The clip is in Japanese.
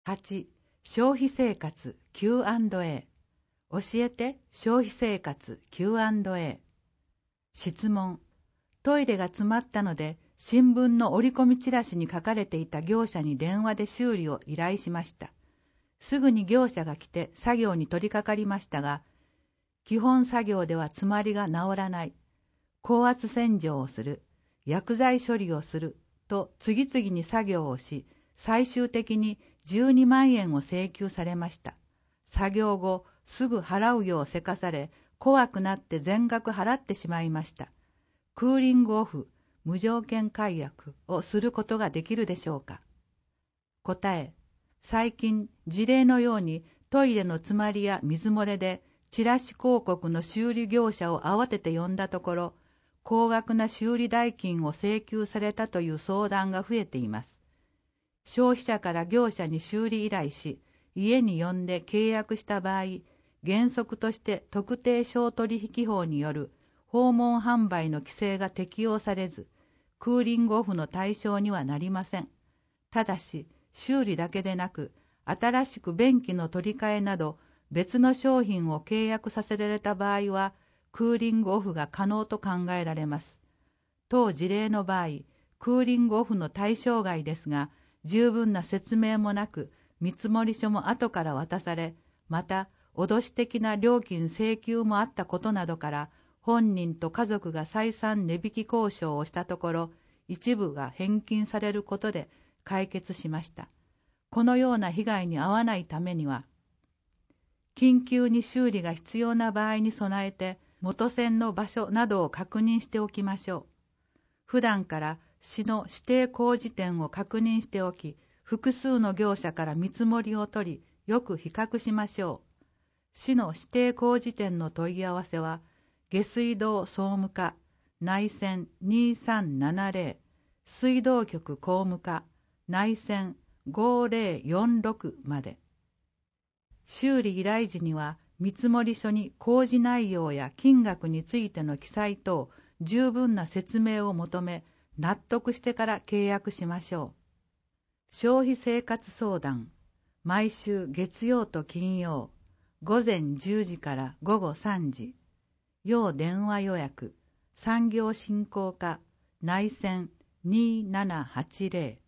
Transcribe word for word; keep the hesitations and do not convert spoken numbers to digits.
はち. 消費生活 キューアンドエー 教えて消費生活 キューアンドエー 質問。トイレが詰まったので新聞の折り込みチラシに書かれていた業者に電話で修理を依頼しました。すぐに業者が来て作業に取り掛かりましたが、基本作業では詰まりが治らない、高圧洗浄をする、薬剤処理をすると次々に作業をし、最終的にじゅうにまんえんを請求されました。作業後すぐ払うようせかされ、怖くなって全額払ってしまいました。クーリングオフ、無条件解約をすることができるでしょうか。答え。最近事例のようにトイレの詰まりや水漏れでチラシ広告の修理業者を慌てて呼んだところ、高額な修理代金を請求されたという相談が増えています。消費者から業者に修理依頼し、家に呼んで契約した場合、原則として特定商取引法による訪問販売の規制が適用されず、クーリングオフの対象にはなりません。ただし、修理だけでなく、新しく便器の取り替えなど別の商品を契約させられた場合は、クーリングオフが可能と考えられます。当事例の場合、クーリングオフの対象外ですが、十分な説明もなく、見積書も後から渡され、また、脅し的な料金請求もあったことなどから、本人と家族が再三値引き交渉をしたところ、一部が返金されることで解決しました。このような被害に遭わないためには、緊急に修理が必要な場合に備えて、元栓の場所などを確認しておきましょう。普段から市の指定工事店を確認しておき、複数の業者から見積もりを取り、よく比較しましょう。市の指定工事店の問い合わせは、下水道総務課内線にさんななぜろ、水道局工務課内線ごぜろよんろくまで。修理依頼時には、見積書に工事内容や金額についての記載等、十分な説明を求め、納得してから契約しましょう。消費生活相談、毎週月曜と金曜、ごぜんじゅうじからごごさんじ、要電話予約、産業振興課内線にーななはちぜろ